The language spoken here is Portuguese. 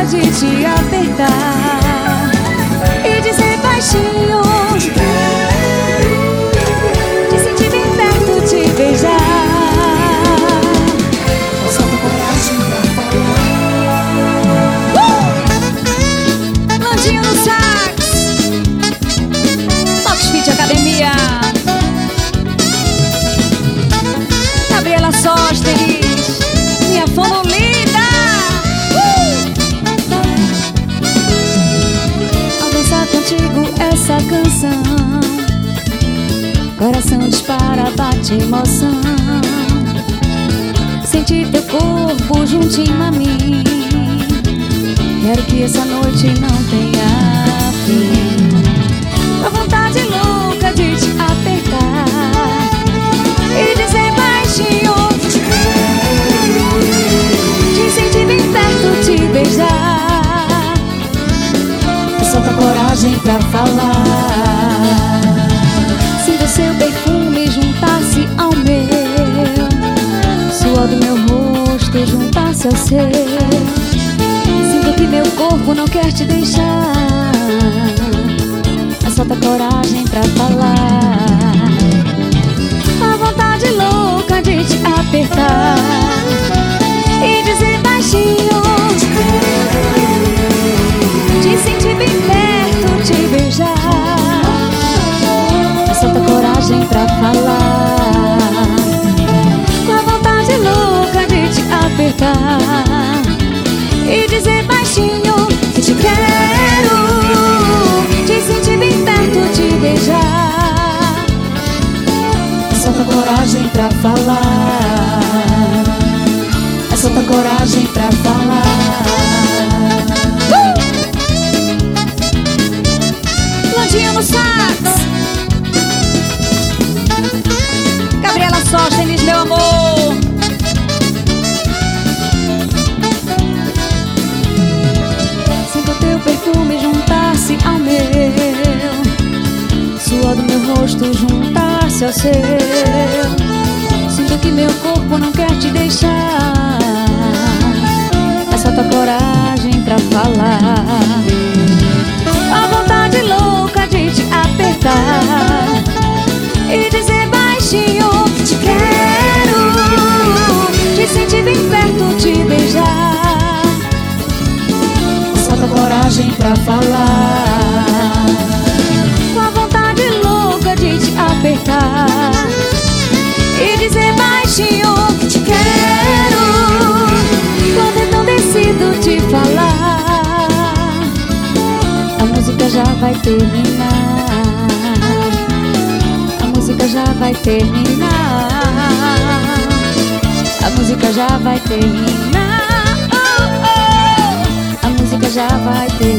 de te apertar e dizer baixinho, te quero, te sentir bem perto, te beijar. Solta coragem pra falar. Landinho no sax, Fox Fit Academia, Gabriela Sósteres, minha fonolida. Ao dançar contigo essa canção, coração dispara, bate emoção. Sentir teu corpo juntinho a mim, quero que essa noite não tenha fim. A vontade louca de te apertar e dizer baixinho, te quero, te sentir bem perto, te beijar. Solta coragem pra falar. Sinto seu perfume juntar-se ao meu, suor do meu rosto juntar-se ao seu. Sinto que meu corpo não quer te deixar, mas solta coragem pra falar. A vontade louca de te apertar e dizer baixinho, te quero, te sentir bem perto, te beijar. Mas solta coragem pra falar. Com a vontade louca de te apertar e dizer baixinho que te quero, te sentir bem perto, te beijar. Solta coragem pra falar. Solta coragem pra falar. Landinho no sax, Gabriela Sóstenes, meu amor. Sinto teu perfume juntar-se ao meu, suor do meu rosto juntar-se ao seu. Sinto que meu corpo não quer te deixar, mas solta coragem pra falar. A vontade louca de te apertar e dizer baixinho, te quero, te sentir bem perto, te beijar. Solta coragem pra falar. Com a vontade louca de te apertar e dizer baixinho, te quero, quando é tão decido te falar. A música já vai terminar, a música já vai terminar, a música já vai terminar, oh, oh. A música já vai terminar.